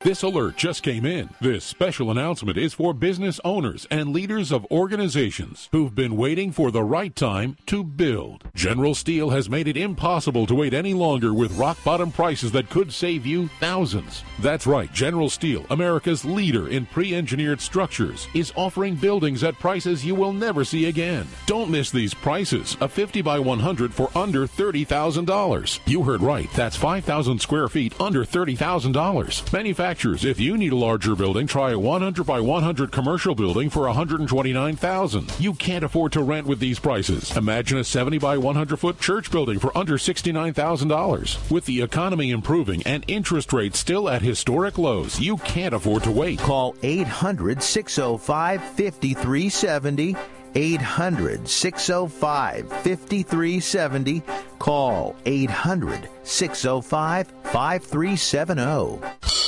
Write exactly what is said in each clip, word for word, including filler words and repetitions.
This alert just came in. This special announcement is for business owners and leaders of organizations who've been waiting for the right time to build. General Steel has made it impossible to wait any longer with rock-bottom prices that could save you thousands. That's right, General Steel, America's leader in pre-engineered structures, is offering buildings at prices you will never see again. Don't miss these prices. A fifty by one hundred for under thirty thousand dollars. You heard right. That's five thousand square feet under thirty thousand dollars. Manufacturers, if you need a larger building, try a one hundred by one hundred commercial building for one hundred twenty-nine thousand dollars. You can't afford to rent with these prices. Imagine a seventy by one hundred foot church building for under sixty-nine thousand dollars. With the economy improving and interest rates still at historic lows, you can't afford to wait. Call eight hundred, six oh five, five three seven oh. eight hundred, six oh five, five three seven oh. Call eight hundred, six oh five, five three seven oh.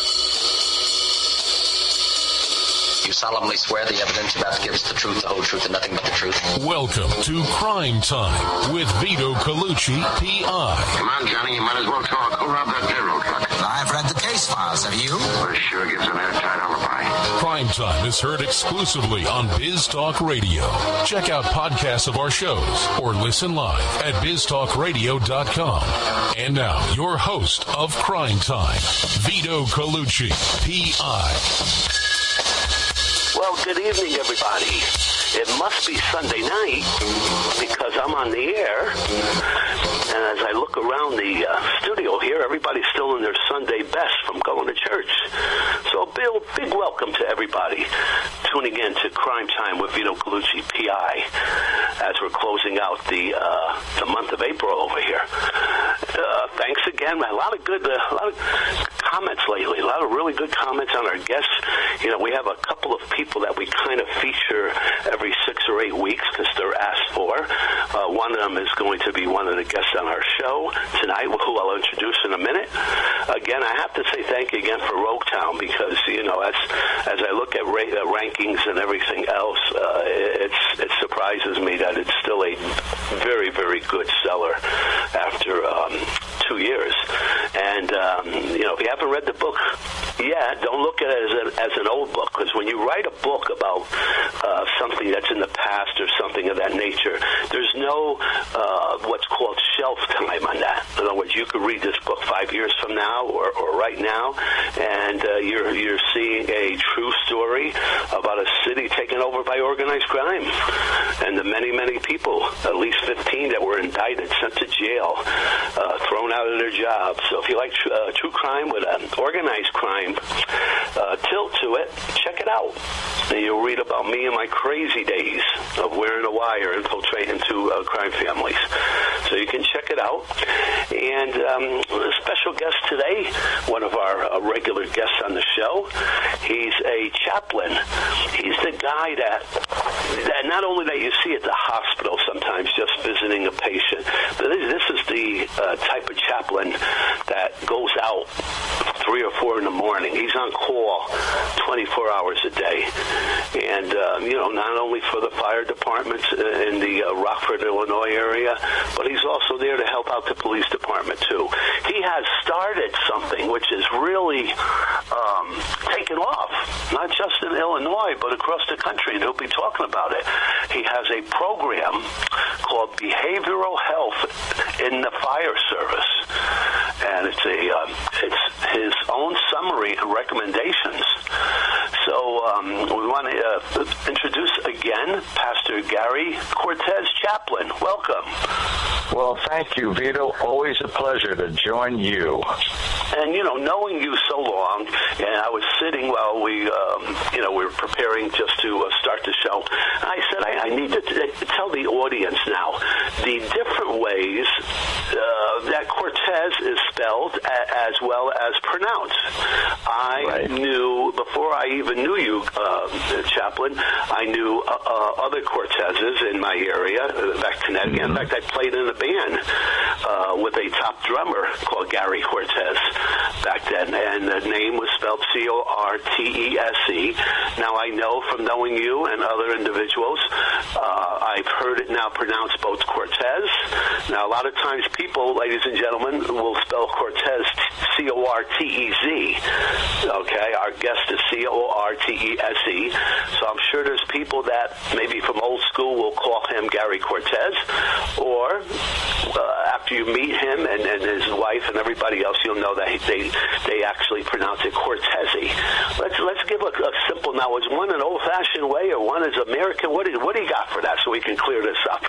You solemnly swear the evidence you're about to give is the truth, the whole truth, and nothing but the truth. Welcome to Crime Time with Vito Colucci, P I. Come on, Johnny, you might as well talk. Who robbed that payroll truck? I've read the case files. Have you? Well, sure gives an airtight alibi. Crime Time is heard exclusively on Biz Talk Radio. Check out podcasts of our shows or listen live at biz talk radio dot com. And now, your host of Crime Time, Vito Colucci, P I. Well, good evening, everybody. It must be Sunday night because I'm on the air. And as I look around the uh, studio here, everybody's still in their Sunday best from going to church. So a big, big welcome to everybody tuning in to Crime Time with Vito Colucci, P I, as we're closing out the uh, the month of April over here. Uh, thanks again. A lot of good, uh, a lot of comments lately. A lot of really good comments on our guests. You know, we have a couple of people that we kind of feature every six or eight weeks because they're asked for. Uh, one of them is going to be one of the guests on our show tonight, who I'll introduce in a minute. Again, I have to say thank you again for Rogue Town because, you know, as as I look at ra- uh, rankings and everything else, uh, it's it surprises me that it's still a very, very good seller after um, two years. And, um, you know, if you haven't read the book yet, don't look at it as, a, as an old book because when you write a book about uh, something that's in the past or something of that nature, there's no uh, what's called shelf time on that. In other words, you could read this book five years from now or, or right now, and uh, you're you're seeing a true story about a city taken over by organized crime, and the many many people, at least fifteen, that were indicted, sent to jail, uh, thrown out of their jobs. So if you like tr- uh, true crime with an organized crime uh, tilt to it, check it out. And you'll read about me and my crazy days of wearing a wire, infiltrating into uh, crime families. So you can check it out. And um, a special guest today, one of our uh, regular guests on the show, he's a chaplain. He's the guy that, that not only that you see at the hospital sometimes just visiting a patient, but this is the uh, type of chaplain that goes out three or four in the morning. He's on call twenty-four hours a day. And, um, you know, not only for the fire departments in the uh, Rockford, Illinois area, but he's also there to help out the police department, too. He has started something which is really um, taken off, not just in Illinois, but across the country, and he'll be talking about it. He has a program called Behavioral Health in the Fire Service, and it's a um, it's his own summary and recommendations. So um, we want to uh, introduce again Pastor Gary Cortez, chaplain. Welcome. Well, thank you, Vito. Always a pleasure to join you. And, you know, knowing you so long, and I was sitting while we, um, you know, we were preparing just to uh, start the show, I said I, I need to t- tell the audience now the different ways uh, that Cortez is spelled a- as well as pronounced. I right. knew, before I even knew you, uh, Chaplain, I knew uh, uh, other Cortezes in my area, uh, back in Connecticut. Mm-hmm. In fact, I played in a band uh, with a top drummer called Gary Cortez back then, and the name was spelled C O R T E S E. Now, I know from knowing you and other individuals, uh, I've heard it now pronounced both Cortez. Now, a lot of times people, ladies and gentlemen, will spell Cortez C O R T E Z. Okay, our guest is C O R T E S E. So I'm sure there's people that maybe from old school will call him Gary Cortez, or uh, after you meet him and, and his wife and everybody else, you'll know that he, they they actually pronounce it Cortezi. Let's let's give a, a simple now. Is one an old-fashioned way, or one is American? What do what do you got for that, so we can clear this up?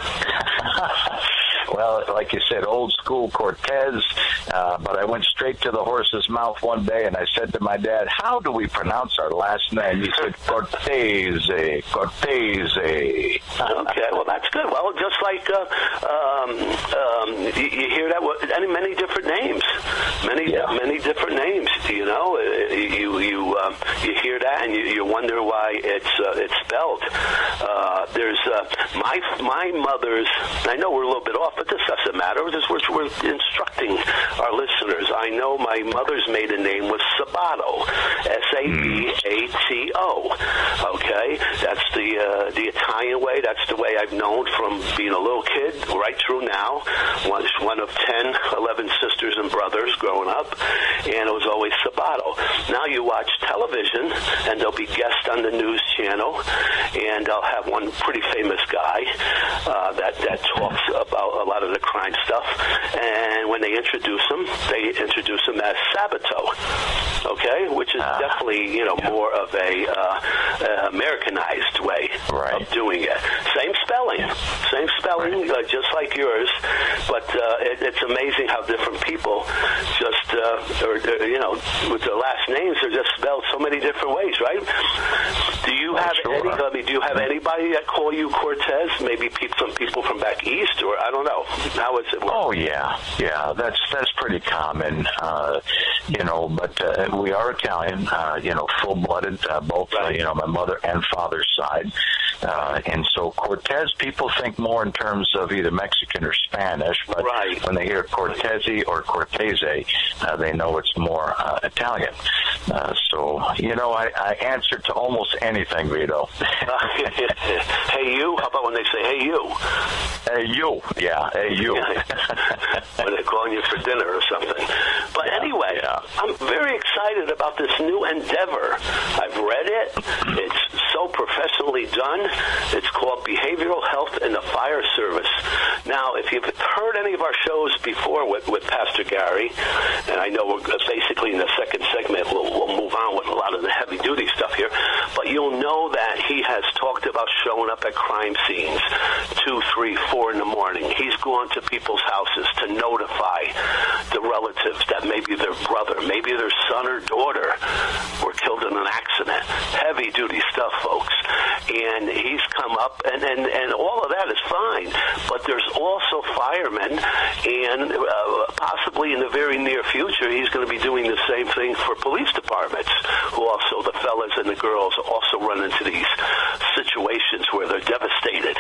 Well, like you said, old school Cortez, uh, but I went straight to the horse's mouth one day and I said to my dad, how do we pronounce our last name? He said, Cortese, Cortese. Okay, well, that's good. Well, just like uh, um, um, you, you hear that, many, many different names, many yeah. many different names, you know, you you um, you hear that and you, you wonder why it's uh, it's spelled. Uh, there's uh, my my mother's, I know we're a little bit off, but this doesn't matter. We're, just, we're, we're instructing our listeners. I know my mother's maiden name was Sabato, S A B A T O. Okay, that's the uh, the Italian way. That's the way I've known from being a little kid right through now. One, one of ten, eleven sisters and brothers growing up, and it was always Sabato. Now you watch television, and there'll be guests on the news channel, and I'll have one pretty famous guy uh, that, that talks about a lot of the crime stuff, and when they introduce him, they introduce him as Sabato, okay, which is uh, definitely, you know, yeah. more of a uh, uh, Americanized way right. of doing it. Same spelling, same spelling, right. uh, just like yours, but uh, it, it's amazing how different people just, uh, or, uh, you know, with their last names are just spelled so many different ways, right? Do you have sure. any, I mean, do you have anybody that call you Cortez? Maybe people, some people from back east, or I don't know. How is it work? Oh, yeah. Yeah, that's that's pretty common, uh, you know, but uh, we are Italian, uh, you know, full-blooded, uh, both, right. uh, you know, my mother and father's side. Uh, and so Cortez, people think more in terms of either Mexican or Spanish, but right. when they hear Cortezi or Cortese, uh, they know it's more uh, Italian. Uh, so, you know, I, I answer to almost anything, Vito. Hey, you? How about when they say, hey, you? Hey, you. Yeah, hey, you. When they're calling you for dinner or something. But yeah, anyway, yeah. I'm very excited about this new endeavor. I've read it. It's so professionally done. It's called Behavioral Health in the Fire Service. Now, if you've heard any of our shows before with, with Pastor Gary, and I know we're basically in the second segment, we'll, we'll move on with a lot of the heavy-duty stuff here, but you'll know that he has talked about showing up at crime scenes two, three, four in the morning. He's gone to people's houses to notify the relatives that maybe their brother, maybe their son or daughter were killed in an accident. Heavy-duty stuff, folks. And he's come up, and, and, and all of that is fine, but there's also firemen, and uh, possibly in the very near future, he's going to be doing the same thing for police departments, who also, the fellas and the girls, also run into these situations where they're devastated,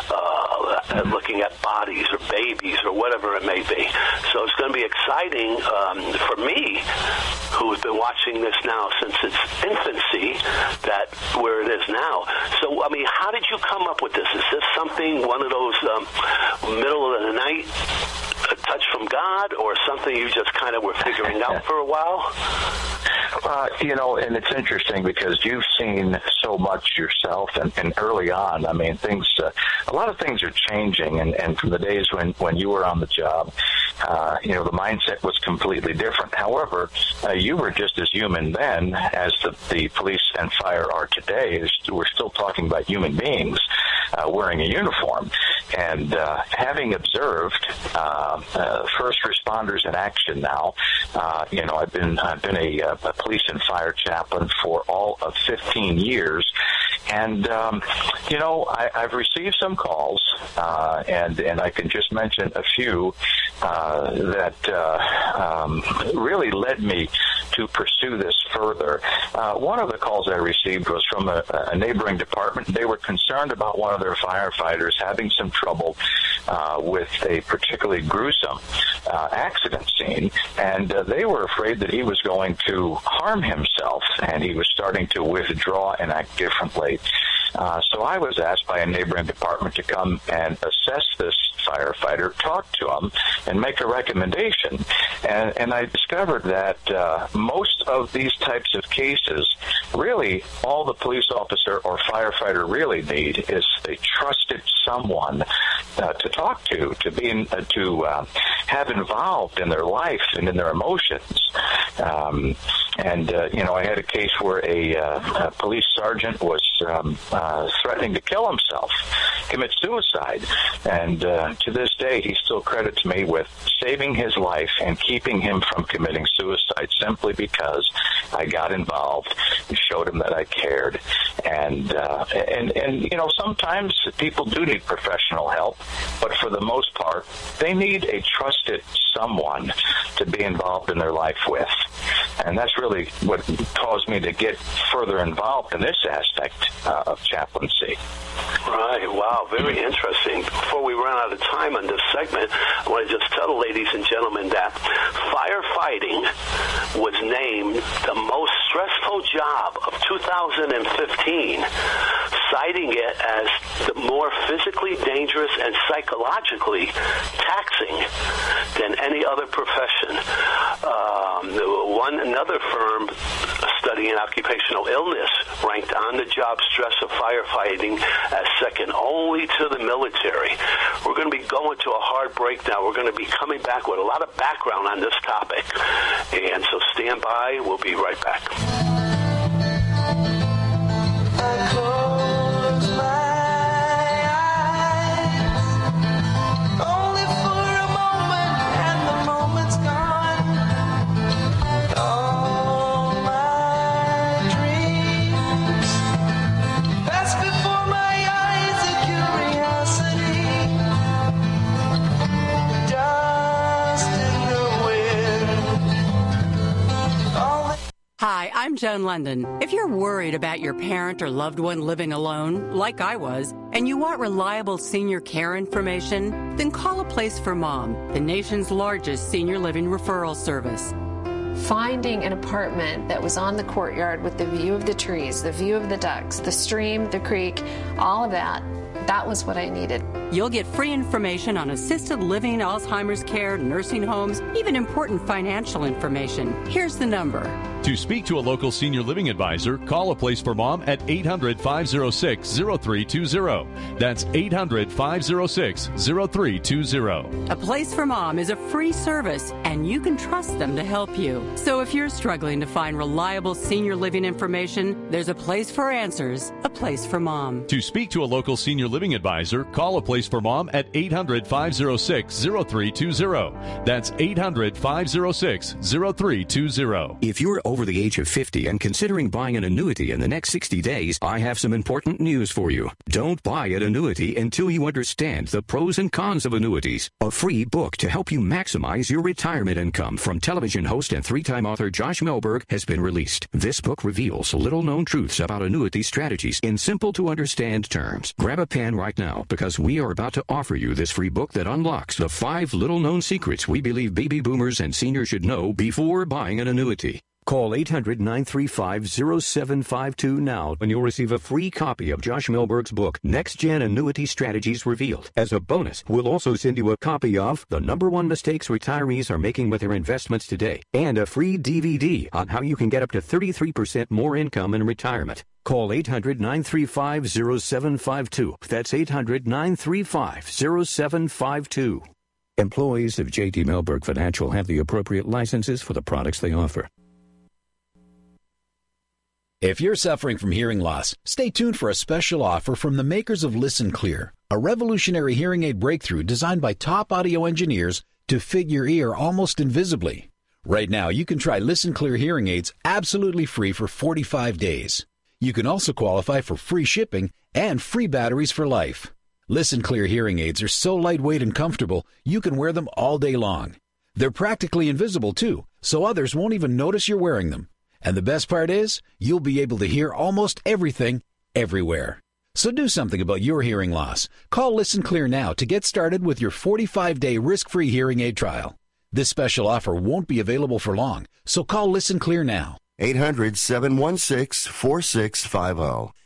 uh, looking at bodies or babies or whatever it may be. So it's going to be exciting um, for me, who's been watching this now since its infancy, that where it is now. So, I mean, how did you come up with this? Is this something, one of those um, middle of the night a touch from God, or something you just kind of were figuring out for a while? Uh, you know, and it's interesting because you've seen so much yourself, and, and early on, I mean, things, uh, a lot of things are changing, and, and from the days when, when you were on the job, uh, you know, the mindset was completely different. However, uh, you were just as human then as the, the police and fire are today. We're still talking about human beings uh, wearing a uniform. And uh, having observed uh, uh, first responders in action now, uh, you know, I've been I've been a, a police and fire chaplain for all of fifteen years, and um, you know, I, I've received some calls, uh, and and I can just mention a few uh, that uh, um, really led me to pursue this further. Uh, one of the calls I received was from a, a neighboring department. They were concerned about one of their firefighters having some trouble uh, with a particularly gruesome uh, accident scene, and uh, they were afraid that he was going to harm himself, and he was starting to withdraw and act differently. Uh, so I was asked by a neighboring department to come and assess this firefighter, talk to him, and make a recommendation. And, and I discovered that uh, most of these types of cases, really all the police officer or firefighter really need is a trusted someone uh, to talk to, to be in, uh, to uh, have involved in their life and in their emotions. Um, and uh, you know, I had a case where a, uh, a police sergeant was um, uh, threatening to kill himself, commit suicide, and uh, to this day he still credits me with saving his life and keeping him from committing suicide simply because I got involved and showed him that I cared. And uh, and and you know, sometimes people do need professional help, but for the most part, they need a trusted someone to be involved in their life with. And that's really what caused me to get further involved in this aspect uh, of chaplaincy. Right. Wow. Very interesting. Before we run out of time on this segment, I want to just tell the ladies and gentlemen that firefighting was named the most stressful job of two thousand fifteen, citing it as the more physically dangerous and psychologically taxing than any other profession. Um, one another firm studying occupational illness ranked on-the-job stress of firefighting as second only to the military. We're going to be going to a hard break now. We're going to be coming back with a lot of background on this topic. And so stand by. We'll be right back. I close my Hi, I'm Joan London. If you're worried about your parent or loved one living alone, like I was, and you want reliable senior care information, then call A Place for Mom, the nation's largest senior living referral service. Finding an apartment that was on the courtyard with the view of the trees, the view of the ducks, the stream, the creek, all of that, that was what I needed. You'll get free information on assisted living, Alzheimer's care, nursing homes, even important financial information. Here's the number. To speak to a local senior living advisor, call A Place for Mom at eight hundred, five oh six, oh three two oh. That's eight hundred, five oh six, oh three two oh. A Place for Mom is a free service, and you can trust them to help you. So if you're struggling to find reliable senior living information, there's a place for answers, A Place for Mom. To speak to a local senior living advisor, call A Place for Mom at eight hundred, five oh six, oh three two oh. That's eight hundred, five oh six, oh three two oh. If you're over the age of fifty and considering buying an annuity in the next sixty days, I have some important news for you. Don't buy an annuity until you understand the pros and cons of annuities. A free book to help you maximize your retirement income from television host and three-time author Josh Melberg has been released. This book reveals little-known truths about annuity strategies in simple-to-understand terms. Grab a pen right now because we are about to offer you this free book that unlocks the five little-known secrets we believe baby boomers and seniors should know before buying an annuity. Call eight hundred, nine three five, oh seven five two now and you'll receive a free copy of Josh Melberg's book, Next Gen Annuity Strategies Revealed. As a bonus, we'll also send you a copy of The Number One Mistakes Retirees Are Making with Their Investments Today and a free D V D on how you can get up to thirty-three percent more income in retirement. Call eight hundred, nine three five, oh seven five two. That's eight hundred, nine three five, oh seven five two. Employees of J T Melberg Financial have the appropriate licenses for the products they offer. If you're suffering from hearing loss, stay tuned for a special offer from the makers of Listen Clear, a revolutionary hearing aid breakthrough designed by top audio engineers to fit your ear almost invisibly. Right now, you can try Listen Clear hearing aids absolutely free for forty-five days. You can also qualify for free shipping and free batteries for life. Listen Clear hearing aids are so lightweight and comfortable, you can wear them all day long. They're practically invisible, too, so others won't even notice you're wearing them. And the best part is, you'll be able to hear almost everything, everywhere. So do something about your hearing loss. Call Listen Clear now to get started with your forty-five day risk-free hearing aid trial. This special offer won't be available for long, so call Listen Clear now. eight hundred, seven one six, four six five zero.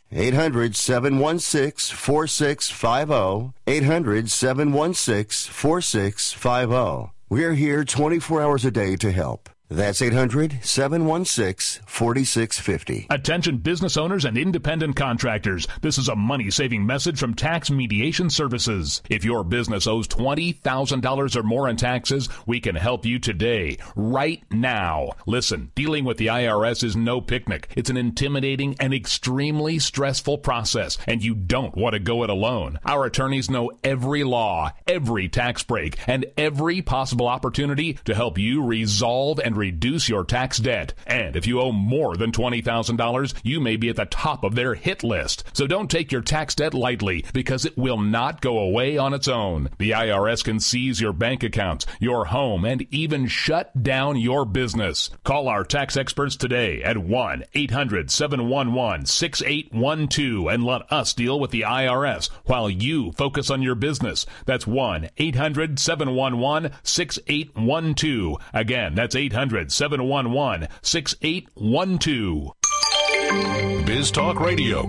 eight hundred, seven one six, four six five zero. eight hundred, seven one six, four six five zero. We're here twenty-four hours a day to help. That's eight hundred, seven one six, four six five zero. Attention business owners and independent contractors. This is a money-saving message from Tax Mediation Services. If your business owes twenty thousand dollars or more in taxes, we can help you today, right now. Listen, dealing with the I R S is no picnic. It's an intimidating and extremely stressful process, and you don't want to go it alone. Our attorneys know every law, every tax break, and every possible opportunity to help you resolve and reduce your tax debt. And if you owe more than twenty thousand dollars, you may be at the top of their hit list. So don't take your tax debt lightly, because it will not go away on its own. The I R S can seize your bank accounts, your home, and even shut down your business. Call our tax experts today at one eight hundred, seven one one, six eight one two and let us deal with the I R S while you focus on your business. That's one eight hundred, seven one one, six eight one two. Again, that's eight hundred, seven one one, six eight one two. Biz Talk Radio.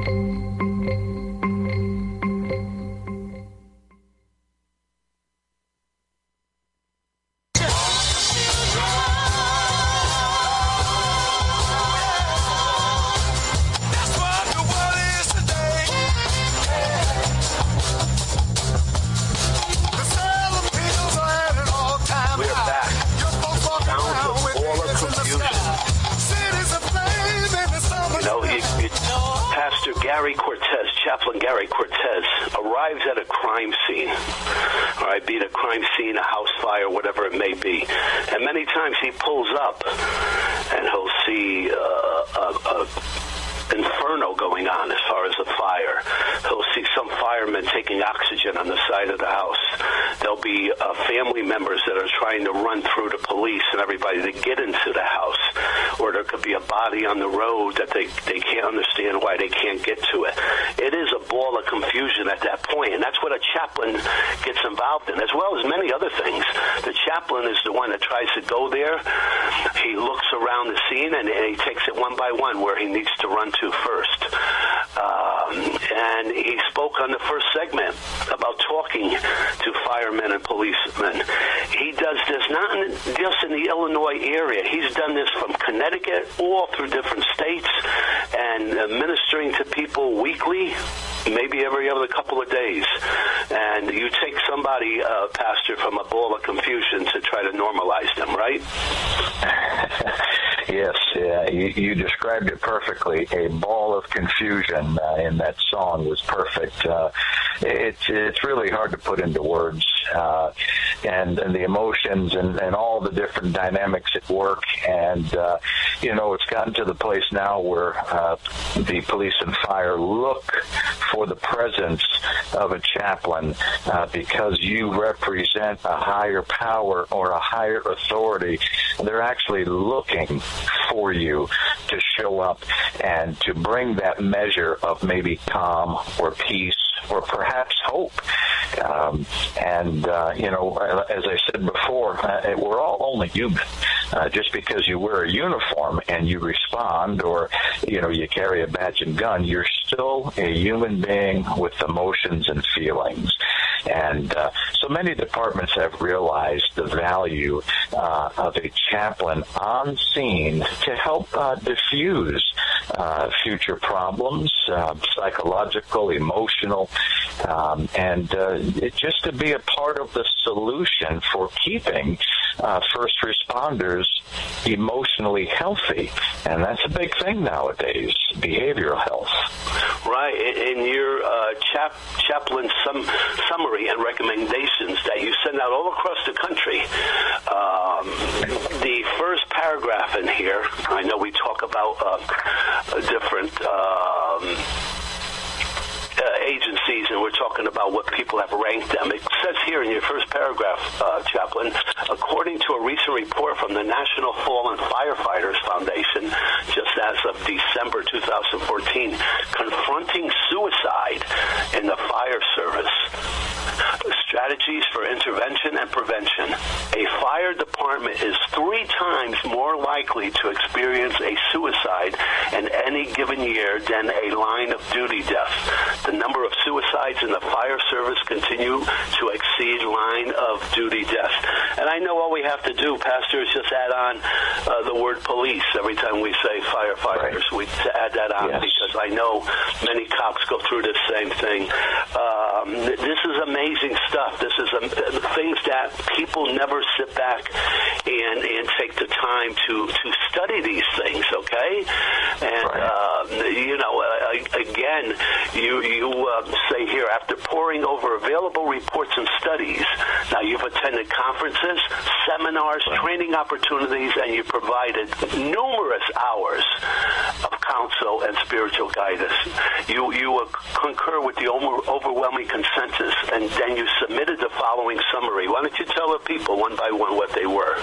Gary Cortez, Chaplain Gary Cortez, arrives at a crime scene, all right, be it a crime scene, a house fire, whatever it may be. And many times he pulls up and he'll see uh, a, a inferno going on as far as the fire. He'll see some firemen taking oxygen on the side of the house. There'll be uh, family members that are trying to run through the police and everybody to get into the house. Or there could be a body on the road that they, they can't understand why they can't get to it. It is a ball of confusion at that point, and that's what a chaplain gets involved in, as well as many other things. The chaplain is the one that tries to go there. He looks around the scene, and, and he takes it one by one where he needs to run to first. Um, and he spoke on the first segment about talking to firemen and policemen. He does this not in, just in the Illinois area. He's done this from Connecticut all through different states and uh, ministering to people weekly, maybe every other couple of days. And you take somebody, uh, Pastor, from a ball of confusion to try to normalize them, right? Yes, yeah, you, you described it perfectly. A ball of confusion uh, in that song was perfect. Uh, it's it's really hard to put into words, uh, and, and the emotions and, and all the different dynamics at work. And, uh, you know, it's gotten to the place now where uh, the police and fire look for the presence of a chaplain uh, because you represent a higher power or a higher authority. They're actually looking for you to show up and to bring that measure of maybe calm or peace or perhaps hope. Um, and, uh, you know, as I said before, uh, we're all only human. Uh, just because you wear a uniform and you respond or, you know, you carry a badge and gun, you're still a human being with emotions and feelings. And uh, so many departments have realized the value uh, of a chaplain on scene to help uh, diffuse uh, future problems, uh, psychological, emotional, um, and uh, it, just to be a part of the solution for keeping uh, first responders emotionally healthy. And that's a big thing nowadays, behavioral health. Right. In your uh, chap, chaplain sum, summary and recommendations that you send out all across the country, um, the first paragraph in here, I know we talk about uh, different um, Uh, agencies, and we're talking about what people have ranked them. It says here in your first paragraph, uh, Chaplain, according to a recent report from the National Fallen Firefighters Foundation, just as of December two thousand fourteen, confronting suicide in the fire service. Strategies for intervention and prevention. A fire department is three times more likely to experience a suicide in any any given year than a line of duty death. The number of suicides in the fire service continue to exceed line of duty deaths. And I know all we have to do, Pastor, is just add on uh, the word police every time we say firefighters. Right. We to add that on yes. because I know many cops go through this same thing. Um, this is amazing stuff. This is um, things that people never sit back and, and take the time to, to study these things, okay? And, right. uh, you know, uh, again, you, you uh, say here, after poring over available reports and studies, now you've attended conferences, seminars, right. training opportunities, and you provided numerous hours of counsel and spiritual guidance. You, you uh, concur with the over, overwhelming consensus, and then you submitted the following summary. Why don't you tell the people one by one what they were?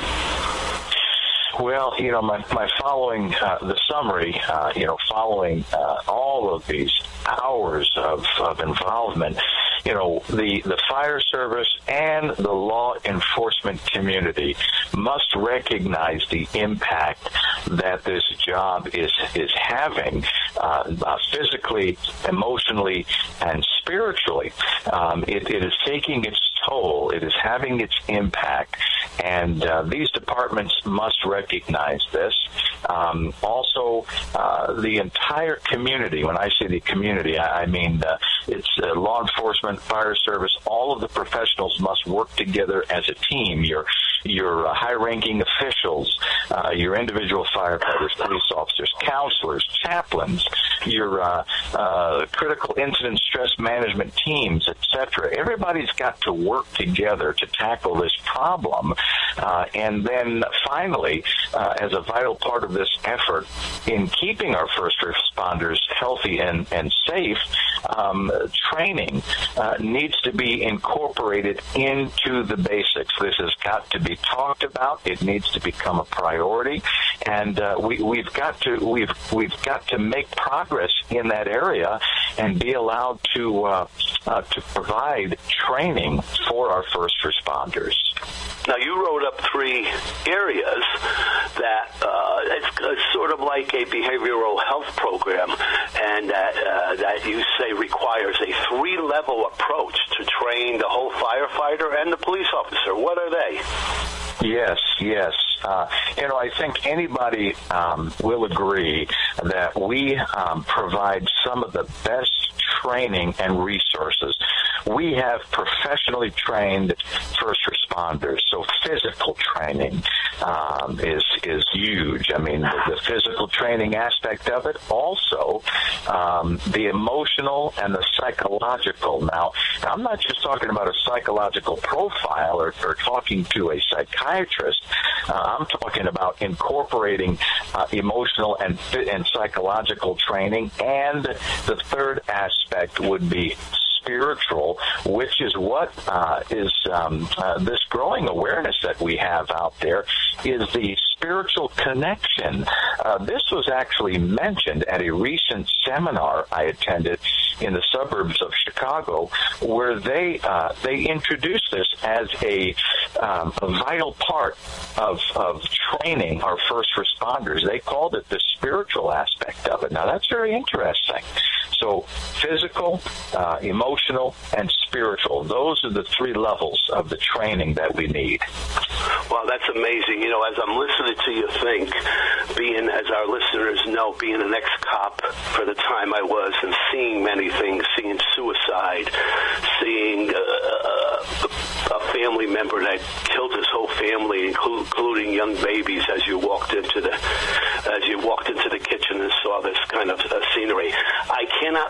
Well, you know, my, my following, uh, the summary, uh, you know, following uh, all of these hours of, of involvement, you know, the, the fire service and the law enforcement community must recognize the impact that this job is, is having uh, uh, physically, emotionally, and spiritually. Um, it, it is taking its toll. It is having its impact. And uh, these departments must recognize this. Um, also, uh, the entire community, when I say the community, I, I mean uh, it's uh, law enforcement, fire service, all of the professionals must work together as a team. Your, your uh, high-ranking officials, uh, your individual firefighters, police officers, counselors, chaplains, your uh, uh, critical incident stress management teams, et cetera. Everybody's got to work together to tackle this problem. Uh, and then finally, uh, as a vital part of this effort in keeping our first responders healthy and, and safe, um, training uh, needs to be incorporated into the basics. This has got to be talked about. It needs to become a priority, and uh, we, we've got to we've we've got to make progress in that area and be allowed to uh, uh, to provide training for our first responders. Now, you wrote up three areas that uh, it's, it's sort of like a behavioral health program, and that uh, that you say requires a three-level approach to train the whole firefighter and the police officer. What are they? Yes, yes. Uh, you know, I think anybody um, will agree that we um, provide some of the best training and resources. We have professionally trained first responders, so physical training um, is is huge. I mean, the, the physical training aspect of it, also um, the emotional and the psychological. Now, I'm not just talking about a psychological profile or, or talking to a psychiatrist. Uh, I'm talking about incorporating uh, emotional and and psychological training, and the third aspect would be spiritual, which is what uh, is um, uh, this growing awareness that we have out there, is the spiritual connection. Uh, this was actually mentioned at a recent seminar I attended in the suburbs of Chicago, where they uh, they introduced this as a, um, a vital part of, of training our first responders. They called it the spiritual aspect of it. Now, that's very interesting. So physical, uh, emotional, and spiritual, those are the three levels of the training that we need. Well, that's amazing. You know, as I'm listening to you think, being, as our listeners know, being an ex-cop for the time I was and seeing many things, seeing suicide, seeing uh, a family member that killed his whole family, including young babies, as you walked into the as you walked into the kitchen and saw this kind of uh, scenery. I cannot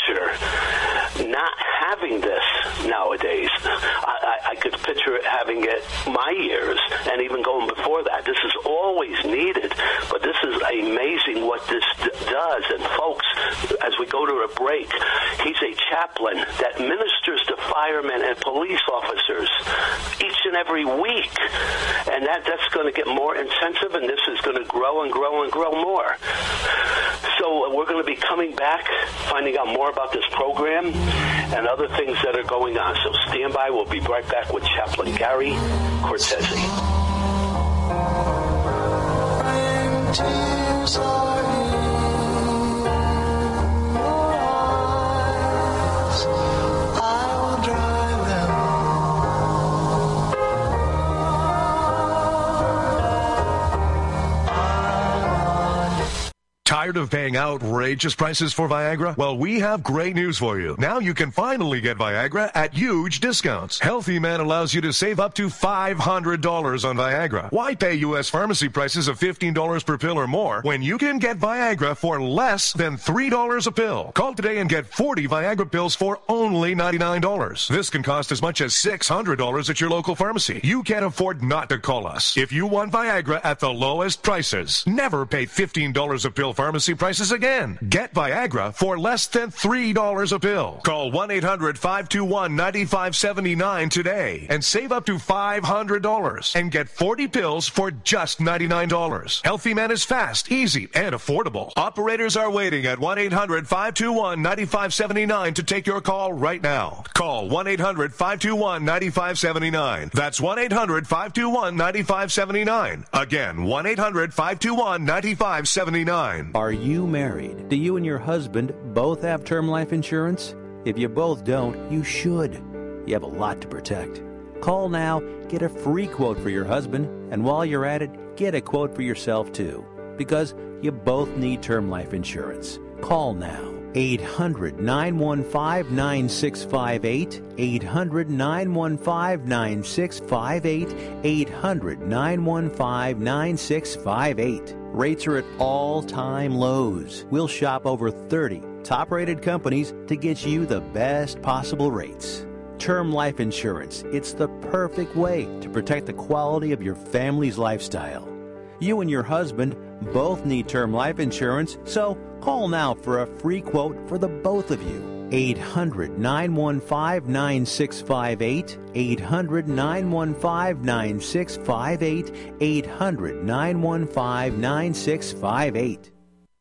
picture not having this nowadays. I, I, I could picture it having it my years and even going before that. This is always needed, but this is amazing what this d- does. And folks, as we go to a break, he's a chaplain that ministers to firemen and police officers each and every week. And that, that's going to get more intensive, and this is going to grow and grow and grow more. So we're going to be coming back, finding out more about this program and other things that are going on. So stand by. We'll be right back with Chaplain Gary Cortese. Tears are in Tired of paying outrageous prices for Viagra? Well, we have great news for you. Now you can finally get Viagra at huge discounts. Healthy Man allows you to save up to five hundred dollars on Viagra. Why pay U S pharmacy prices of fifteen dollars per pill or more when you can get Viagra for less than three dollars a pill? Call today and get forty Viagra pills for only ninety-nine dollars. This can cost as much as six hundred dollars at your local pharmacy. You can't afford not to call us. If you want Viagra at the lowest prices, never pay fifteen dollars a pill pharmacy prices again. Get Viagra for less than three dollars a pill. Call one eight hundred five two one nine five seven nine today and save up to five hundred dollars and get forty pills for just ninety-nine dollars. Healthy Man is fast, easy, and affordable. Operators are waiting at one eight hundred five two one nine five seven nine to take your call right now. Call one eight hundred five two one nine five seven nine. That's one eight hundred five two one nine five seven nine. Again, one eight hundred five two one nine five seven nine. Are you married? Do you and your husband both have term life insurance? If you both don't, you should. You have a lot to protect. Call now, get a free quote for your husband, and while you're at it, get a quote for yourself too. Because you both need term life insurance. Call now. eight hundred nine one five nine six five eight. eight hundred nine one five nine six five eight. eight hundred nine one five nine six five eight. Rates are at all-time lows. We'll shop over thirty top-rated companies to get you the best possible rates. Term life insurance. It's the perfect way to protect the quality of your family's lifestyle. You and your husband both need term life insurance, so call now for a free quote for the both of you. eight hundred nine one five nine six five eight. eight hundred nine one five nine six five eight. eight hundred nine one five nine six five eight.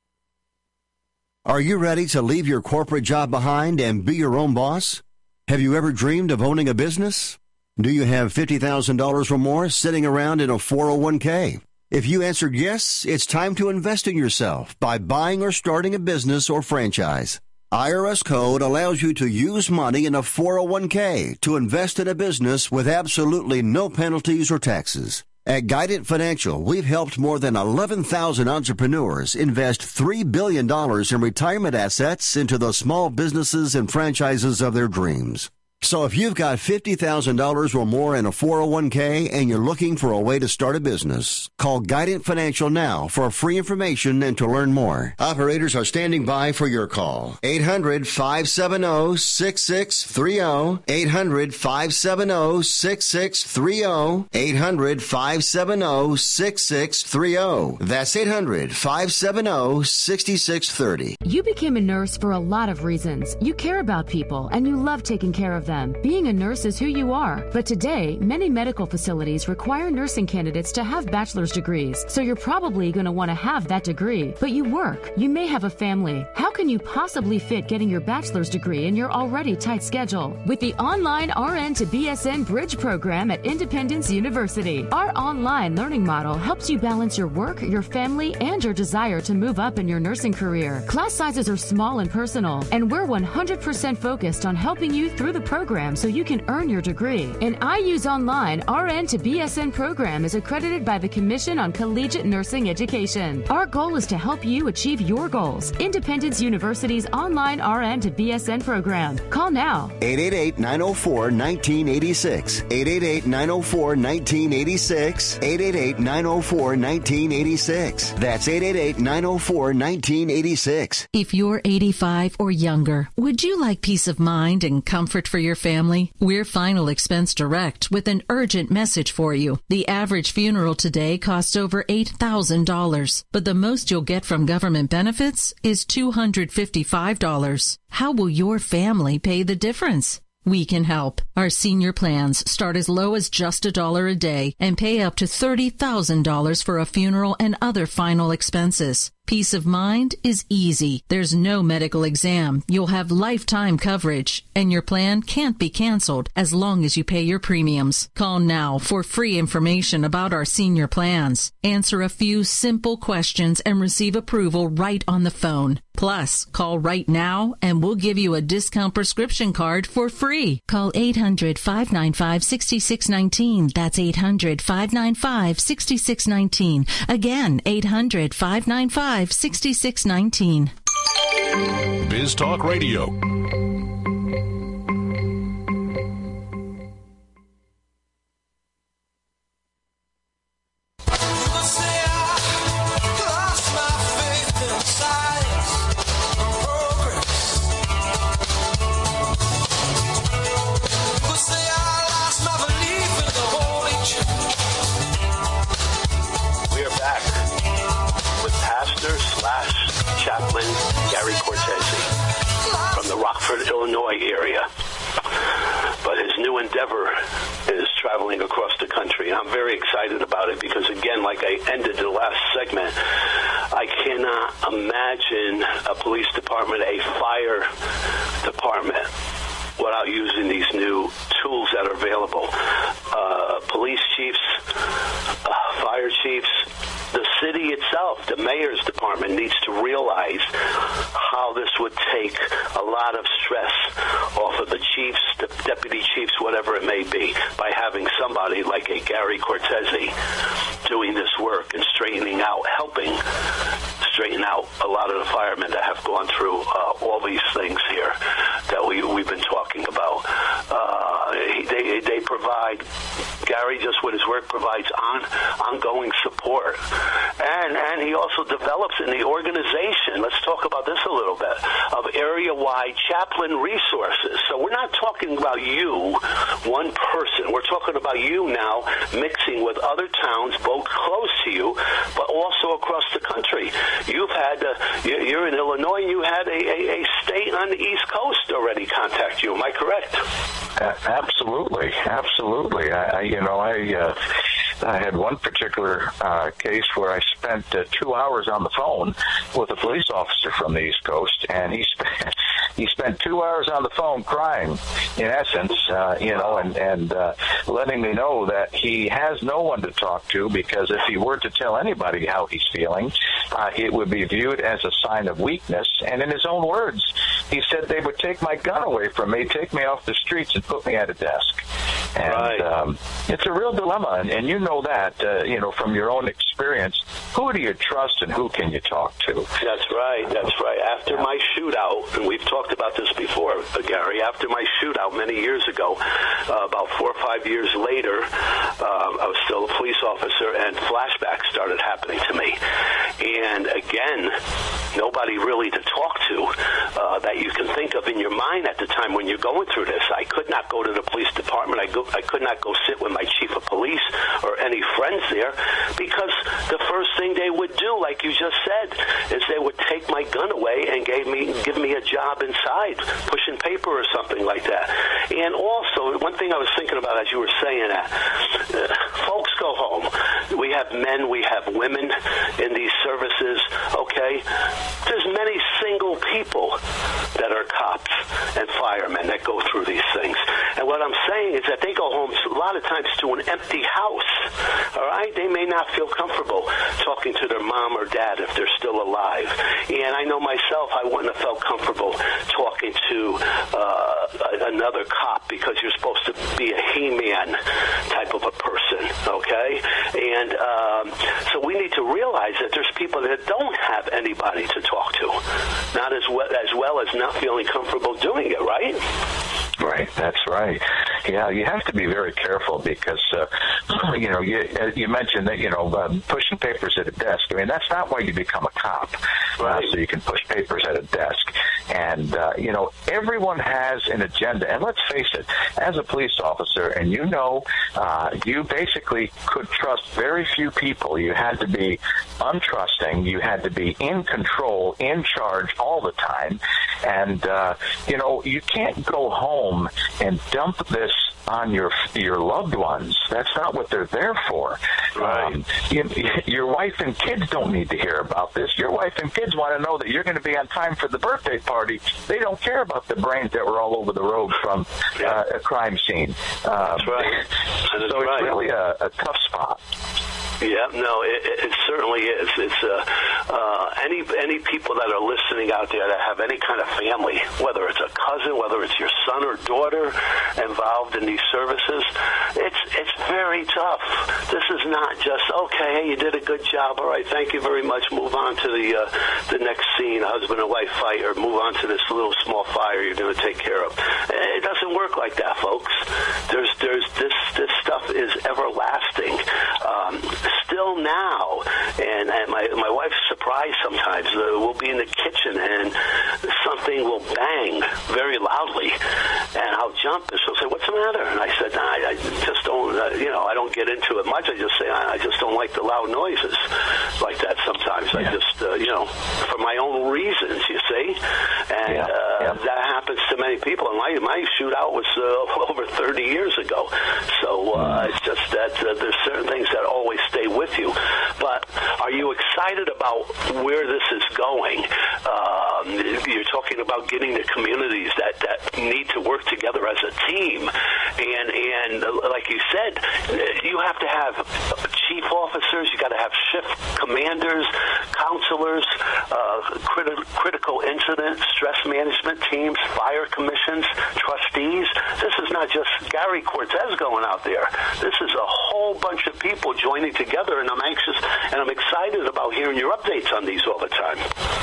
Are you ready to leave your corporate job behind and be your own boss? Have you ever dreamed of owning a business? Do you have fifty thousand dollars or more sitting around in a four oh one k? If you answered yes, it's time to invest in yourself by buying or starting a business or franchise. I R S Code allows you to use money in a four oh one k to invest in a business with absolutely no penalties or taxes. At Guidant Financial, we've helped more than eleven thousand entrepreneurs invest three billion dollars in retirement assets into the small businesses and franchises of their dreams. So if you've got fifty thousand dollars or more in a four oh one k and you're looking for a way to start a business, call Guidant Financial now for free information and to learn more. Operators are standing by for your call. eight hundred five seven zero six six three zero. eight hundred five seven zero six six three zero. eight hundred five seven zero six six three zero. That's eight hundred five seven zero six six three zero. You became a nurse for a lot of reasons. You care about people and you love taking care of them. Being a nurse is who you are. But today, many medical facilities require nursing candidates to have bachelor's degrees. So you're probably going to want to have that degree. But you work. You may have a family. How can you possibly fit getting your bachelor's degree in your already tight schedule? With the online R N to B S N Bridge program at Independence University, our online learning model helps you balance your work, your family, and your desire to move up in your nursing career. Class sizes are small and personal, and we're one hundred percent focused on helping you through the program so you can earn your degree. An I U's Online R N to B S N program is accredited by the Commission on Collegiate Nursing Education. Our goal is to help you achieve your goals. Independence University's online R N to B S N program. Call now. eight eight eight, nine oh four, one nine eight six. eight eight eight, nine oh four, one nine eight six. eight eight eight, nine oh four, one nine eight six. That's eight eight eight, nine oh four, one nine eight six. If you're eighty-five or younger, would you like peace of mind and comfort for your family? We're Final Expense Direct with an urgent message for you. The average funeral today costs over eight thousand dollars, but the most you'll get from government benefits is two hundred fifty-five dollars. How will your family pay the difference? We can help. Our senior plans start as low as just a dollar a day and pay up to thirty thousand dollars for a funeral and other final expenses. Peace of mind is easy. There's no medical exam. You'll have lifetime coverage, and your plan can't be canceled as long as you pay your premiums. Call now for free information about our senior plans. Answer a few simple questions and receive approval right on the phone. Plus, call right now and we'll give you a discount prescription card for free. Call eight hundred, five nine five, six six one nine. That's eight hundred, five nine five, six six one nine. Again, eight hundred, five nine five, six six one nine. Biz Talk Radio. Chaplain Gary Cortese from the Rockford, Illinois area. But his new endeavor is traveling across the country. I'm very excited about it because, again, like I ended the last segment, I cannot imagine a police department, a fire department, without using these new tools that are available. Uh, police chiefs, uh, fire chiefs, the city itself, the mayor's department needs to realize how this would take a lot of stress off of the chiefs, the deputy chiefs, whatever it may be, by having somebody like a Gary Cortese doing this work and straightening out, helping straighten out a lot of the firemen that have gone through uh, all these things here that we, we've been talking about. Uh, they, they provide, Gary just with his work provides on, ongoing support. And and he also develops in the organization, let's talk about this a little bit, of area-wide chaplain resources. So we're not talking about you, one person. We're talking about you now mixing with other towns, both close to you, but also across the country. You've had, uh, you're in Illinois, you had a, a, a state on the East Coast already contact you. Am I correct? Uh, absolutely, absolutely. I, I you know, I uh, I had one particular uh, case where I spent uh, two hours on the phone with a police officer from the East Coast, and he spent he spent two hours on the phone crying, in essence, uh, you know, and and uh, letting me know that he has no one to talk to because if he were to tell anybody how he's feeling, uh, it would be viewed as a sign of weakness. And in his own words, he said they would take my gun away from me, take me off the streets, and put me at a desk. And right. um, it's a real dilemma, and, and you know that, uh, you know, from your own experience. Who do you trust and who can you talk to? That's right, that's right. After yeah. my shootout, and we've talked about this before, uh, Gary, after my shootout many years ago, uh, about four or five years later, uh, I was still a police officer, and flashbacks started happening to me. And again, nobody really to talk to uh, that you can think of in your mind at the time when you're going through this. I could not go to the police department. I, go, I could not go sit with my chief of police or any friends there because the first thing they would do, like you just said, is they would take my gun away and gave me give me a job inside, pushing paper or something like that. And also, one thing I was thinking about as you were saying that, uh, folks go home. We have men, we have women in these services, okay? There's many single people that are cops and firemen that go through these things. And what I'm saying is that they go home a lot of times to an empty house, all right? They may not feel comfortable talking to their mom or dad if they're still alive. And I know myself, I wouldn't have felt comfortable talking to uh, another cop because you're supposed to be a he-man type of a person, okay? And um, so we need to realize that there's people that don't have anybody to talk to, not as well as, well as not feeling comfortable doing it, right? Right, that's right. Yeah, you have to be very careful because, uh, you know, you, you mentioned that, you know, uh, pushing papers at a desk. I mean, that's not why you become a cop, right. uh, so you can push papers at a desk. And, uh, you know, everyone has an agenda. And let's face it, as a police officer, and you know, uh, you basically could trust very few people. You had to be untrusting. You had to be in control, in charge all the time. And, uh, you know, you can't go home and dump this on your your loved ones. That's not what they're there for. Right. Um, you, your wife and kids don't need to hear about this. Your wife and kids want to know that you're going to be on time for the birthday party. They don't care about the brains that were all over the road from yeah. uh, a crime scene. Um, That's right. That so right. it's really a, a tough spot. Yeah, no, it, it certainly is. It's uh, uh, any any people that are listening out there that have any kind of family, whether it's a cousin, whether it's your son or daughter involved in these services, it's it's very tough. This is not just, okay, hey, you did a good job, all right, thank you very much, move on to the uh, the next scene, husband and wife fight, or move on to this little small fire you're going to take care of. It doesn't work like that, folks. There's there's this this stuff is everlasting. Um, still now, and, and my my wife's surprised sometimes. Uh, we'll be in the kitchen and something will bang very loudly, and I'll jump and she'll say, "What's the matter?" And I said, nah, "I just don't, uh, you know, I don't get into it much. I just say I, I just don't like the loud noises like that sometimes. Yeah. I just, uh, you know, for my own reasons, you see, and yeah. Uh, yeah. that happens to many people. And my my shootout was uh, over thirty years ago, so uh, it's just that uh, there's certain things that always stay with you. But are you excited about where this is going? Um, you're talking about getting the communities that, that need to work together as a team, and and uh, like you said, you have to have chief officers, you got to have shift commanders, counselors, uh, criti- critical incident stress management teams, fire commissions, trustees. This is not just Gary Cortez going out there. This is a whole bunch of people joining together, and I'm anxious and I'm excited about hearing your updates on these all the time.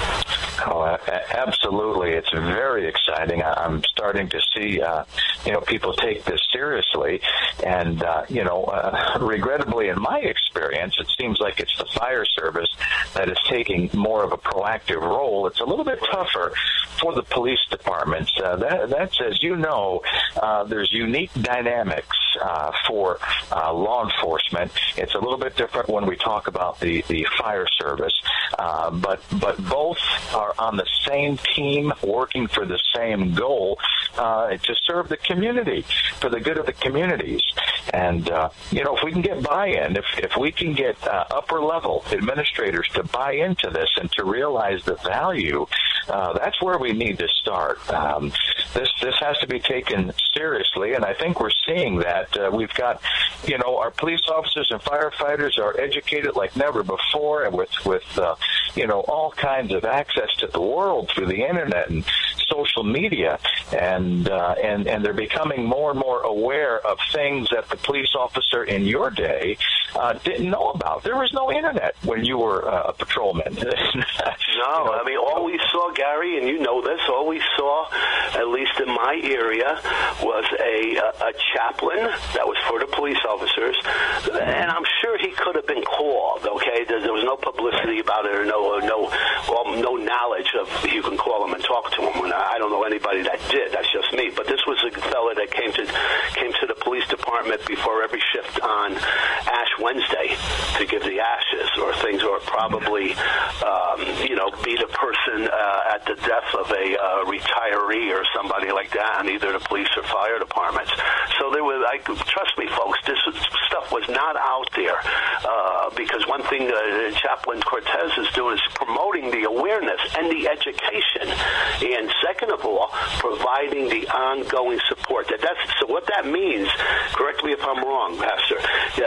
Oh, absolutely. It's very exciting. I'm starting to see, uh, you know, people take this seriously. And, uh, you know, uh, regrettably, in my experience, it seems like it's the fire service that is taking more of a proactive role. It's a little bit tougher for the police departments. Uh, that, that's, as you know, uh, there's unique dynamics uh, for uh, law enforcement. It's a little bit different when we talk about the, the fire service. Uh, but, but both are on the same team, working for the same goal, uh, to serve the community, for the good of the communities. And, uh, you know, if we can get buy-in, if, if we can get uh, upper-level administrators to buy into this and to realize the value, uh, that's where we need to start. Um, this this has to be taken seriously, and I think we're seeing that. Uh, we've got, you know, our police officers and firefighters are educated like never before, and with, with uh, you know, all kinds of access to the world through the internet and social media, and uh, and and they're becoming more and more aware of things that the police officer in your day uh, didn't know about. There was no internet when you were uh, a patrolman. No, you know, I mean, all we saw, Gary, and you know this, all we saw, at least in my area, was a a chaplain that was for the police officers, and I'm sure he could have been called. Okay, there, there was no publicity about it, or no no well, no knowledge of you can call him and talk to him. And I don't know anybody that did. That's just me. But this was a fella that came to came to the police department before every shift on Ash Wednesday to give the ashes or things, or probably um, you know be the person uh, at the death of a uh, retiree or somebody like that on either the police or fire departments. So there was, I trust me, folks, this stuff was not out there uh, because one thing uh, Chaplain Cortez is doing is promoting the awareness and the education, and second of all, providing the ongoing support. That that's so. What that means, correct me if I'm wrong, Pastor.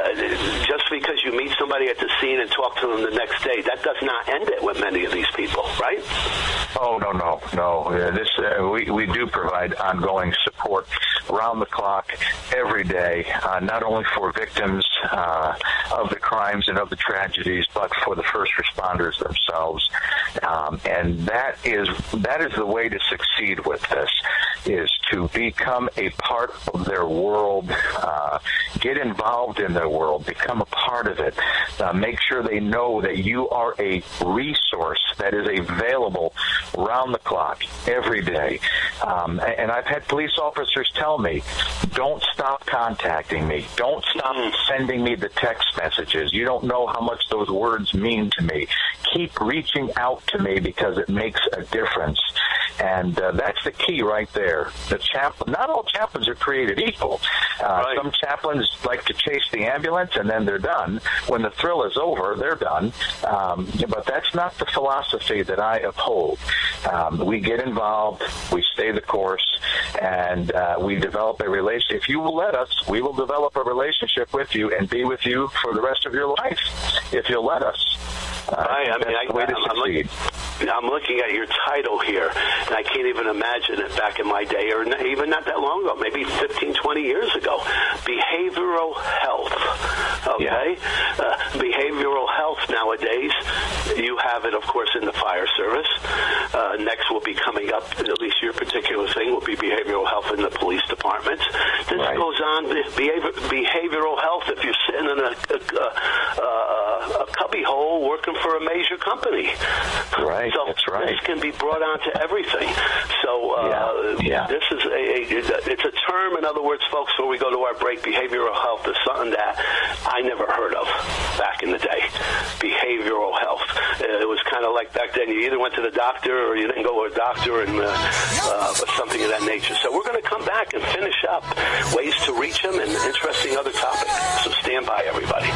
Uh, just because you meet somebody at the scene and talk to them the next day, that does not end it with many of these people, right? Oh no, no, no. Uh, this uh, we we do provide ongoing support around the clock, every day, uh, not only for victims uh, of the crimes and of the tragedies, but for the first responders themselves. Um, and that is that is the way to succeed with this, is to become a part of their world, uh, get involved in their world, become a part of it, uh, make sure they know that you are a resource that is available round the clock every day. Um, and I've had police officers tell me, don't stop contacting me. Don't stop sending me the text messages. You don't know how much those words mean to me. Keep reaching out to me because it makes a difference. And uh, that's the key right there. The chaplain, not all chaplains are created equal. Uh, right. Some chaplains like to chase the ambulance and then they're done. When the thrill is over, they're done. Um, but that's not the philosophy that I uphold. Um, we get involved, we stay the course, and uh, we develop a relationship. If you will let us, we will develop a relationship with you and be with you for the rest of your life, if you'll let us. Uh, right. I mean, I, way to I'm, I'm, looking, I'm looking at your title here, and I can't even imagine it back in my day, or even not that long ago, maybe fifteen, twenty years ago. Behavioral health. Okay? Yeah. Uh, behavioral health nowadays, you have it, of course, in the fire service. Uh, next will be coming up, at least your particular thing, will be behavioral health in the police departments. This right. goes on, behavior, behavioral health, if you're sitting in a, a, a, a cubby hole working for a major company. Right, so that's right. This can be brought onto everything. So uh, yeah. Yeah. this is a, a, it's a term, in other words, folks, before we go to our break, behavioral health is something that I never heard of back in the day. Behavioral health. Uh, it was kind of like back then, you either went to the doctor or you didn't go to a doctor, and uh, uh, something of that nature. So we're going to come back and finish up ways to reach them and interesting other topics. So stand by, everybody.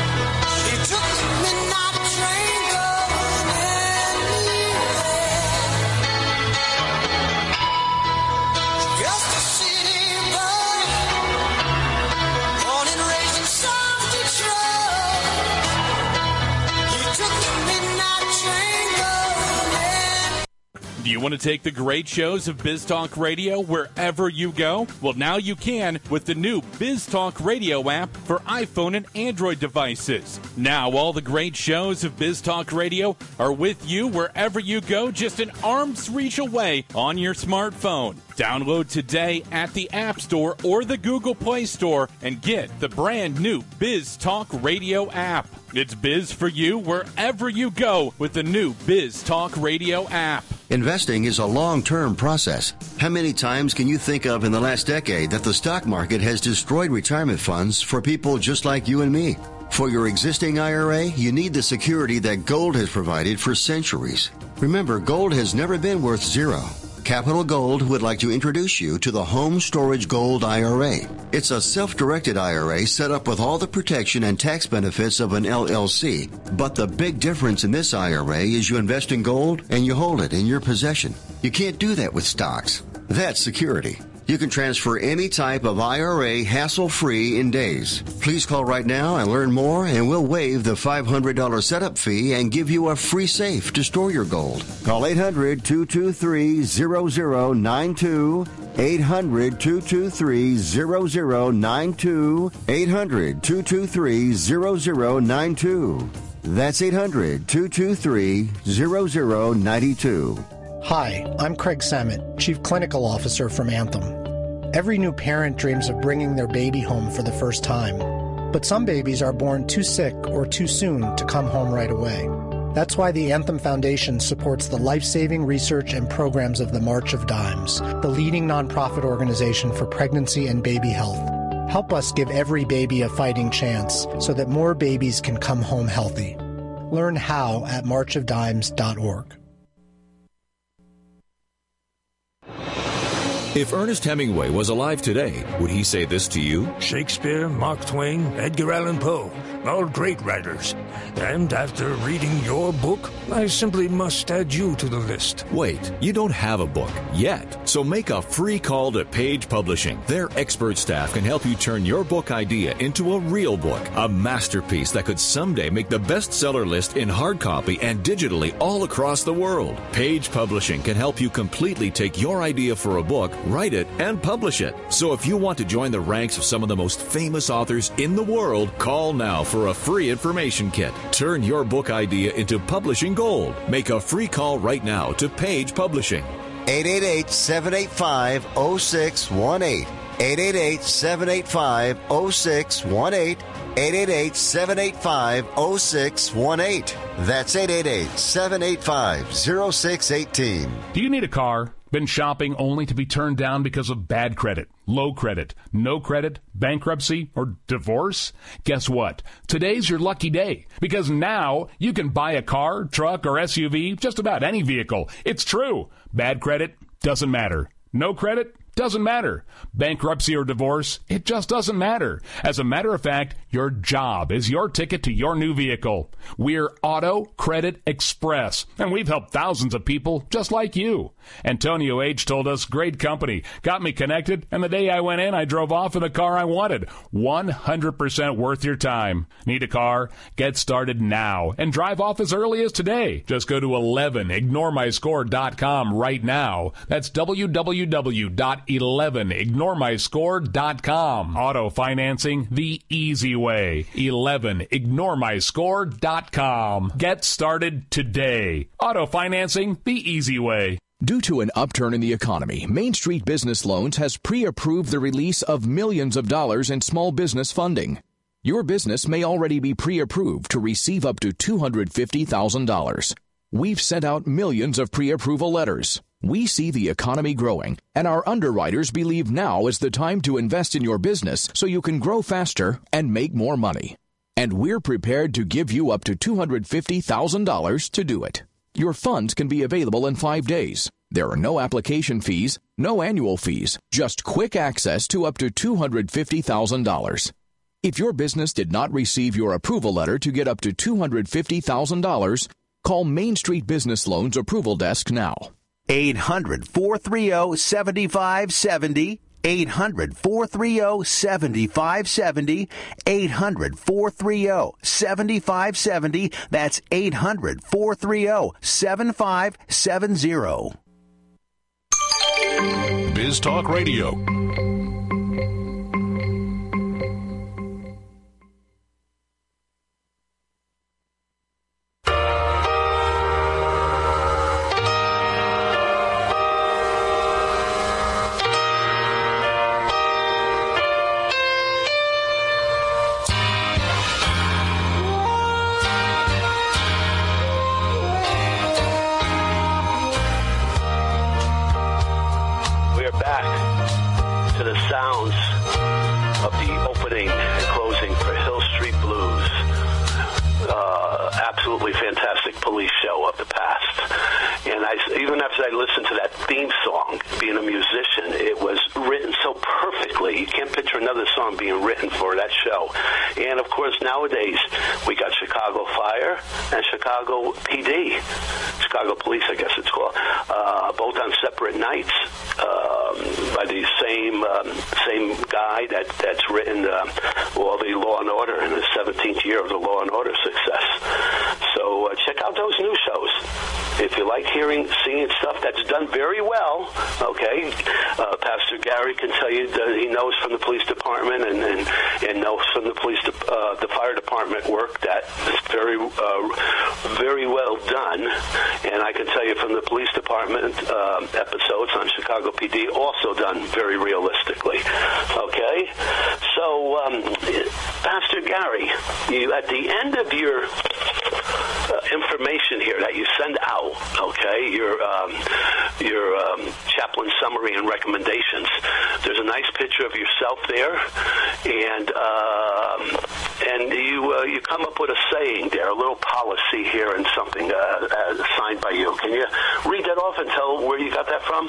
Do you want to take the great shows of Biz Talk Radio wherever you go? Well, now you can with the new Biz Talk Radio app for iPhone and Android devices. Now, all the great shows of Biz Talk Radio are with you wherever you go, just an arm's reach away on your smartphone. Download today at the App Store or the Google Play Store and get the brand new Biz Talk Radio app. It's Biz for you wherever you go with the new Biz Talk Radio app. Investing is a long-term process. How many times can you think of in the last decade that the stock market has destroyed retirement funds for people just like you and me? For your existing I R A, you need the security that gold has provided for centuries. Remember, gold has never been worth zero. Capital Gold would like to introduce you to the Home Storage Gold I R A. It's a self-directed I R A set up with all the protection and tax benefits of an L L C. But the big difference in this I R A is you invest in gold and you hold it in your possession. You can't do that with stocks. That's security. You can transfer any type of I R A hassle-free in days. Please call right now and learn more, and we'll waive the five hundred dollars setup fee and give you a free safe to store your gold. Call eight hundred, two two three, zero zero nine two, eight hundred, two two three, zero zero nine two, eight hundred, two two three, zero zero nine two. That's eight hundred, two two three, zero zero nine two. Hi, I'm Craig Samet, Chief Clinical Officer from Anthem. Every new parent dreams of bringing their baby home for the first time, but some babies are born too sick or too soon to come home right away. That's why the Anthem Foundation supports the life-saving research and programs of the March of Dimes, the leading nonprofit organization for pregnancy and baby health. Help us give every baby a fighting chance so that more babies can come home healthy. Learn how at march of dimes dot org. If Ernest Hemingway was alive today, would he say this to you? Shakespeare, Mark Twain, Edgar Allan Poe, all great writers. And after reading your book, I simply must add you to the list. Wait, you don't have a book yet. So make a free call to Page Publishing. Their expert staff can help you turn your book idea into a real book, a masterpiece that could someday make the bestseller list in hard copy and digitally all across the world. Page Publishing can help you completely take your idea for a book, write it, and publish it. So if you want to join the ranks of some of the most famous authors in the world, call now for a free information kit. Turn your book idea into publishing gold. Make a free call right now to Page Publishing. eight eight eight, seven eight five, zero six one eight. eight eight eight, seven eight five, zero six one eight. eight eight eight, seven eight five, zero six one eight. That's eight eight eight, seven eight five, zero six one eight. Do you need a car? Been shopping only to be turned down because of bad credit, low credit, no credit, bankruptcy, or divorce? Guess what? Today's your lucky day, because now you can buy a car, truck, or S U V, just about any vehicle. It's true. Bad credit, Doesn't matter. No credit? Doesn't matter. Bankruptcy or divorce? It just doesn't matter. As a matter of fact, your job is your ticket to your new vehicle. We're Auto Credit Express, and we've helped thousands of people just like you. Antonio H. told us, great company, got me connected, and the day I went in, I drove off in the car I wanted. one hundred percent worth your time. Need a car? Get started now and drive off as early as today. Just go to eleven ignore my score dot com right now. That's w w w dot eleven ignore my score dot com. Auto financing the easy way. eleven ignore my score dot com. Get started today. Auto financing the easy way. Due to an upturn in the economy, Main Street Business Loans has pre-approved the release of millions of dollars in small business funding. Your business may already be pre-approved to receive up to two hundred fifty thousand dollars. We've sent out millions of pre-approval letters. We see the economy growing, and our underwriters believe now is the time to invest in your business so you can grow faster and make more money. And we're prepared to give you up to two hundred fifty thousand dollars to do it. Your funds can be available in five days. There are no application fees, no annual fees, just quick access to up to two hundred fifty thousand dollars. If your business did not receive your approval letter to get up to two hundred fifty thousand dollars, call Main Street Business Loans Approval Desk now. eight hundred, four three zero, seven five seven zero. eight hundred, four three zero, seven five seven zero. eight hundred, four three zero, seven five seven zero. That's eight hundred, four three zero, seven five seven zero. Biz Talk Radio. Nowadays, we got Chicago Fire and Chicago P D, Chicago Police, I guess it's called, uh, both on separate nights um, by the same um, same guy that, that's written uh, all the Law and Order in the seventeenth year of the Law and Order success. So uh, check out those new shows. If you like hearing, seeing stuff that's done very well, okay, uh, Pastor Gary can tell you that he knows from the police department and, and, and knows from the police, de- uh, the fire department work that is very, uh, very well done. And I can tell you from the police department uh, episodes on Chicago P D, also done very realistically. Okay, so um, Pastor Gary, you at the end of your uh, information here that you send out, okay, your um, your um, chaplain summary and recommendations. There's a nice picture of yourself there, and um, and you uh, you come up with a saying there, a little policy here, and something uh, uh, signed by you. Can you read that off and tell where you got that from?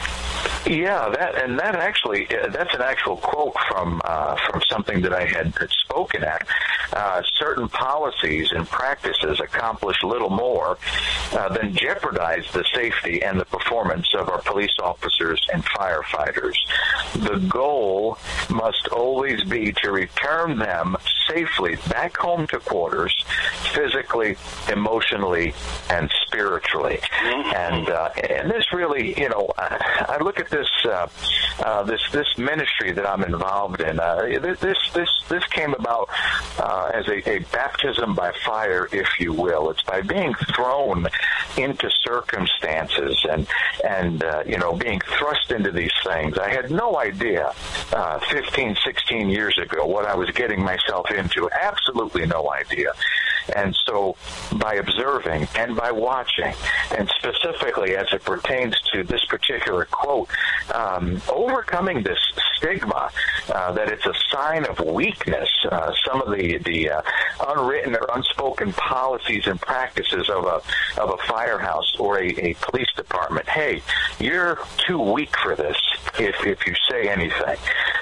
Yeah, that and that actually uh, that's an actual quote from uh, from something that I had spoken at. Uh, certain policies and practices accomplish little more uh, than jeopardize the safety and the performance of our police officers and firefighters. The goal must always be to return them safely back home to quarters, physically, emotionally, and spiritually. And uh, and this really, you know, I, I look at this uh, uh, this this ministry that I'm involved in. Uh, this this this came about uh, as a, a baptism by fire, if you will. It's by being thrown into circumstances and and uh, you know, being thrust into these things. I had no idea uh, fifteen, sixteen years ago what I was getting myself into. Absolutely no idea. And so by observing and by watching, and specifically as it pertains to this particular quote, um, overcoming this stigma uh, that it's a sign of weakness, uh, some of the, the uh, unwritten or unspoken policies and practices of a of a firehouse or a, a police department. Hey, you're too weak for this if, if you say anything.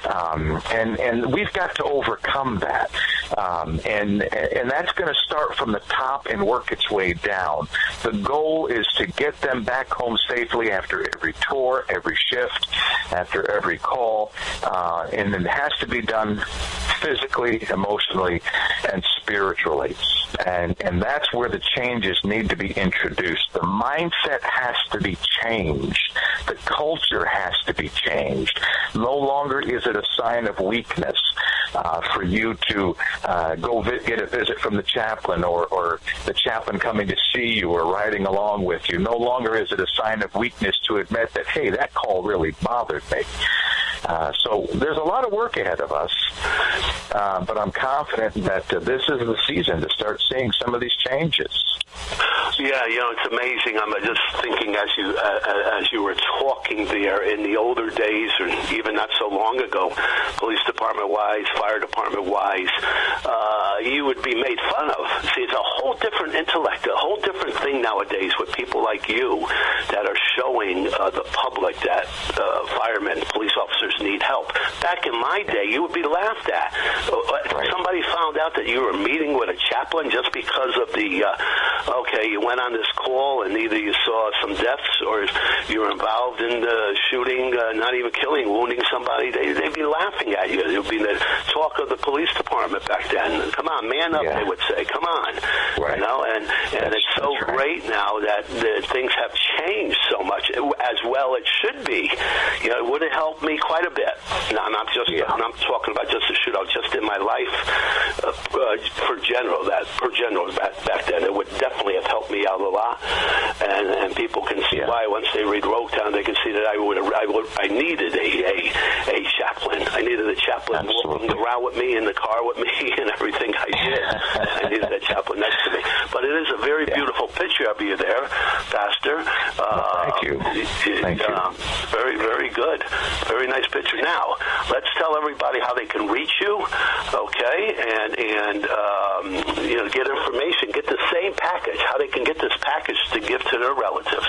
Um, and, and we've got to overcome that. Um, and, and that's going to start from the top and work its way down. The goal is to get them back home safely after every tour, every shift, after every call. Uh, and it has to be done physically, emotionally, and spiritually. And, and that's where the changes need to be introduced. The mindset has to be changed. The culture has to be changed. No longer is it a sign of weakness uh, for you to uh, go vi- get a visit from the chaplain or, or the chaplain coming to see you or riding along with you. No longer is it a sign of weakness to admit that, hey, that call really bothered me. Uh, so there's a lot of work ahead of us, uh, but I'm confident that uh, this is the season to start seeing some of these changes. Yeah, you know, it's amazing. I'm just thinking as you uh, as you were talking there, in the older days, or even not so long ago, police department-wise, fire department-wise, uh, you would be made fun of. See, it's a whole different intellect, a whole different thing nowadays with people like you that are showing uh, the public that uh, firemen, police officers need help. Back in my day, you would be laughed at. If somebody found out that you were meeting with a chaplain just because of the, uh, okay, you went on this call and either you saw some deaths or you were involved in the shooting, uh, not even killing, wounding somebody, they, they'd be laughing at you. It would be the talk of the police department back then. Come on, man up, yeah. They would say. Come on. Right. You know, and, and it's so right. great now that the things have changed so much, as well it should be. You know, it would have helped me quite a bit. Now, I'm not just, yeah. I'm not talking about just a shootout, just in my life uh, uh, for general, that, for general back, back then. It would definitely have helped me out a lot, and, and people can see yeah. why. Once they read Roguetown, they can see that I would, I would, I needed a, a, a chaplain. I needed a chaplain Absolutely. walking around with me in the car with me and everything I did. I needed that chaplain next to me. But it is a very yeah. beautiful picture of you there, Pastor. Uh, well, thank you. It, thank uh, you. Very, very good. Very nice picture. Now, let's tell everybody how they can reach you, okay, and and um, you know, get information, get the same package, how they can get this package to give to their relatives.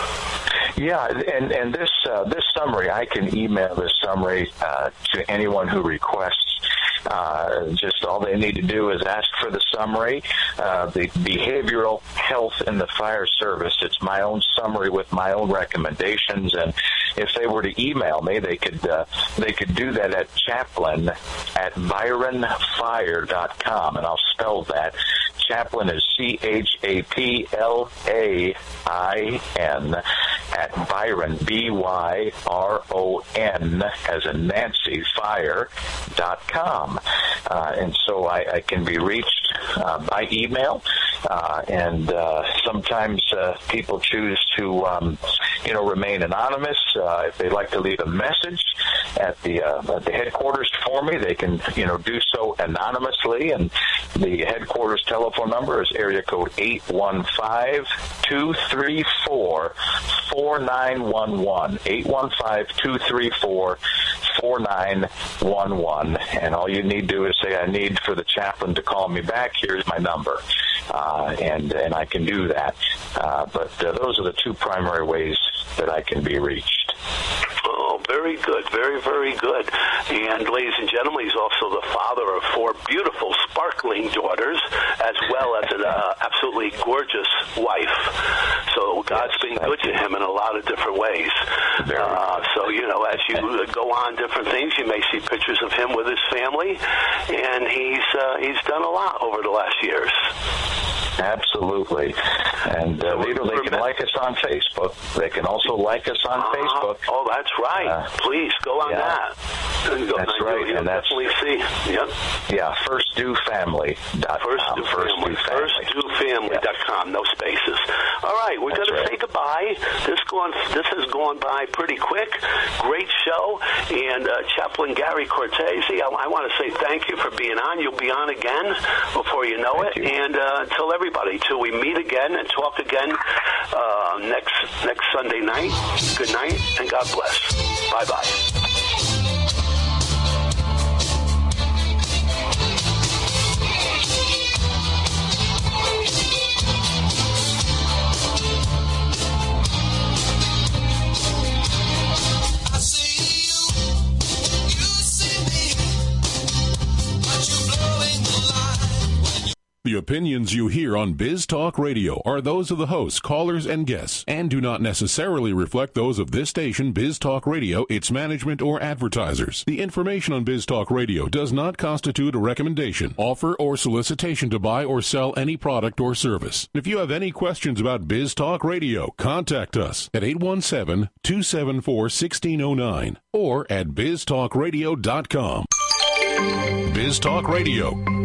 Yeah, and and this uh, this summary, I can email this summary uh, to anyone who requests. Uh, just all they need to do is ask for the summary, uh, the behavioral health in the fire service. It's my own summary with my own recommendations, and if they were to email me, they could uh, they could do that at chaplain at byron fire dot com, and I'll spell that. Chaplain is C H A P L A I N at Byron, B Y R O N, as in Nancy, fire dot com. Uh, and so I, I can be reached uh, by email, uh, and uh, sometimes uh, people choose to, um, you know, remain anonymous. Uh, if they'd like to leave a message at the uh, at the headquarters for me, they can, you know, do so anonymously, and the headquarters telephone number is area code eight one five, two three four, four nine one one, eight one five, two three four, four nine one one, and all you need to do is say, I need for the chaplain to call me back, here's my number, uh, and, and I can do that. Uh, but uh, those are the two primary ways that I can be reached. Oh, very good. Very, very good. And ladies and gentlemen, he's also the father of four beautiful, sparkling daughters, as well as an uh, absolutely gorgeous wife. So God's yes, been good you. to him in a lot of different ways. Uh, so, you know, as you go on different things, you may see pictures of him with his family, and he's uh, he's done a lot over the last years. Absolutely. And uh, Vito, they can like us on Facebook. They can also like us on uh-huh. Facebook. Oh, that's right. Uh, Please go on yeah. that. Go, that's you'll, right. You'll and that's, definitely see. Yep. Yeah, first do family dot com. First do First family. Do family. First do family dot com, no spaces. All right, we're going to say goodbye. This gone. This has gone by pretty quick. Great show. And uh, Chaplain Gary Cortese, I, I want to say thank you for being on. You'll be on again before you know thank it. You. And uh, until everybody, till we meet again and talk again uh, next next Sunday night. Good night and God bless. Bye bye. The opinions you hear on Biz Talk Radio are those of the hosts, callers, and guests, and do not necessarily reflect those of this station, Biz Talk Radio, its management, or advertisers. The information on Biz Talk Radio does not constitute a recommendation, offer, or solicitation to buy or sell any product or service. If you have any questions about Biz Talk Radio, contact us at eight one seven, two seven four, one six zero nine or at biz talk radio dot com. Biz Talk Radio.